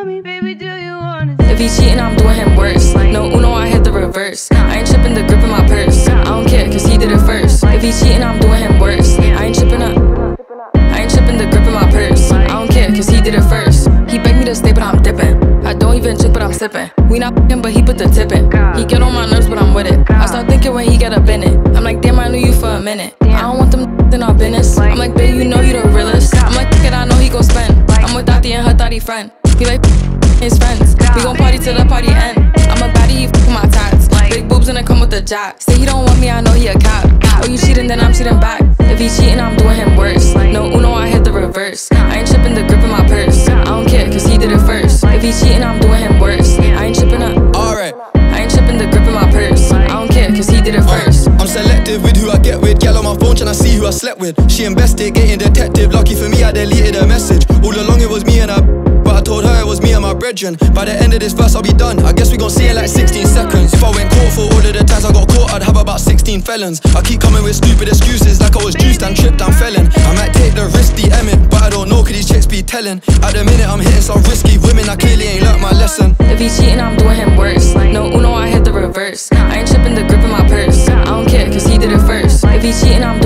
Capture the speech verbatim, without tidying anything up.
Tell me, baby, do you wanna? If he cheating, I'm doing him worse. No Uno, I hit the reverse. I ain't tripping the grip in my purse. I don't care, cause he did it first. If he cheating, I'm doing him worse. I ain't tripping up. I ain't tripping the grip in my purse. I don't care, cause he did it first. He begged me to stay, but I'm dipping. I don't even drink, but I'm sipping. We not f***ing, but he put the tip in. He get on my nerves, but I'm with it. I start thinking when he get up in it. I'm like, damn, I knew you for a minute. I don't want them in our business. I'm like, babe, you know you the realest. I'm like, f*** it, I know he gon' spend. I'm with Dottie and her thotty friend. He like his friends. We gon' party till the party end. I'm a baddie, he f*** my tats. Big boobs and I come with the jack. Say he don't want me, I know he a cop. Oh, you cheating, then I'm cheating back. If he cheating, I'm doing him worse. No Uno, I hit the reverse. I ain't tripping the grip in my purse. I don't care, cause he did it first. If he cheating, I'm doing him worse. I ain't tripping up. Alright. I ain't tripping the grip in my purse. I don't care, cause he did it first. I'm selective with who I get with. Gal on my phone tryna see who I slept with. She investigating detective. Lucky for me, I deleted her message. All along it was me and her, but I told her it was me and my brethren. By the end of this verse, I'll be done. I guess we gon' see in like sixteen seconds. If I went court for all of the times I got caught, I'd have about sixteen felons. I keep coming with stupid excuses, like I was juiced and tripped and felon. I might take the risk, D M it, but I don't know, could these chicks be telling? At the minute, I'm hitting some risky women, I clearly ain't learnt my lesson. If he cheating, I'm doing him worse. No Uno, I hit the reverse. I ain't tripping the grip in my purse. I don't care, cause he did it first. If he cheating, I'm